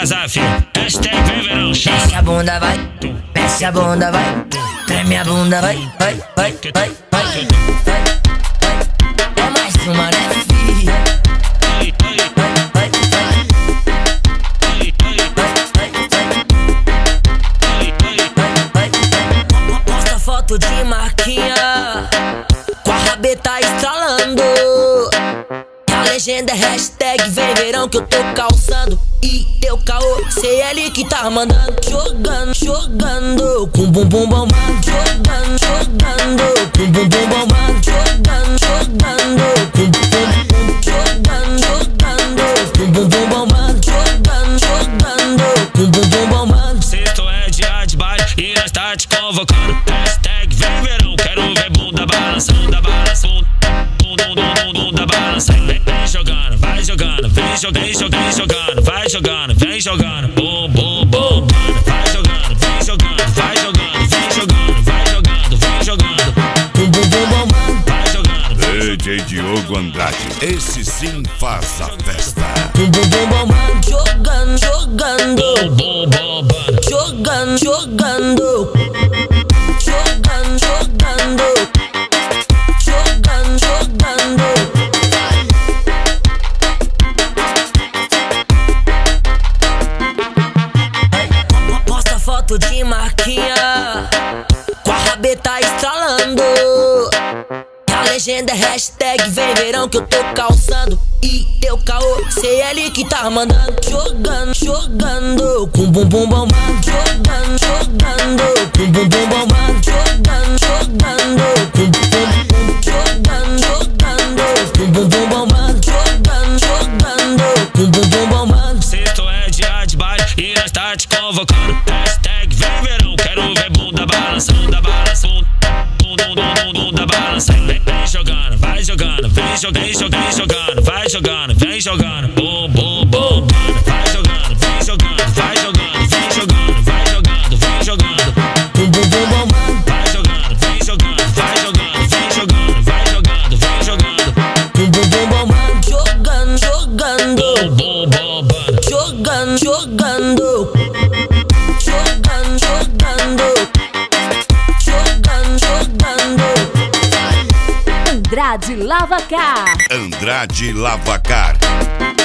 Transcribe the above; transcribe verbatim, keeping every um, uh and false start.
embrasar, filho. Hashtag vem verão, chama. Mexe a bunda, vai. Mexe a bunda, vai. Treme a bunda, vai. Vai, vai, vai, vai. Vai, vai. É mais uma, né, filho? Vai, vai, vai. Posta foto de marquinha com a rabeta estralando. A legenda é hashtag vem verão que eu tô calçando. E teu caô, sei ele que tá mandando. Jogando, jogando, com bumbum bombando. Jogando, jogando, com bumbum bombando. Jogando, jogando, com bumbum. Jogando, jogando, com bumbum bombando. Jogando, jogando, com bumbum bombando. Sexto é dia de baile e nós tá te convocando. Hashtag vem verão, quero ver bunda balançando, balançando. Bunda, bunda, bunda balançando. Vem jogando, vai jogando, vem jogando, vem jogando, vai jogando, vem jogando. Bum, bum, bum, vai jogando, vem jogando, vai jogando, vem jogando, vai jogando, vem jogando. Bum, bum, bum, bum, vai jogando. D J Diogo Andrade, esse sim faz a festa. Bum, bum, bum, bum, jogando, jogando. Bum, bum, bum, bum. Jogando, jogando. Jogando, jogando. Jogando, jogando. Posta foto de marquinha com a rabeta estralando. A legenda é hashtag vem verão que eu tô calçando. E teu caô, sei ele que tá mandando. Jogando, jogando, com bumbum bombando. Jogando, jogando, com bumbum bombando. Jogando, jogando, com bumbum. Jogando, jogando, com bumbum bombando. Jogando, jogando, com bumbum bombando. Sexto é dia de baile e nós tá te convocando. Hashtag vem verão, quero ver bunda balançando, balançando. Bunda, bunda, bunda balançando. Vem jogando, vai jogando, vem jogando, vem jogando, vai jogando, vem jogando. Bum, bum, bum, vai jogando, vem jogando, vai jogando, vem jogando, vai jogando, vem jogando. Bum, bum, bum, bum, vai jogando, vem jogando, vai jogando, vem jogando, vai jogando, vem jogando. Bum, bum, bum, bum, jogando, jogando. Bum, bum, bum, bum. Jogando, jogando. Jogando, jogando. Jogando, jogando. Andrade Lavacar. Andrade Lavacar.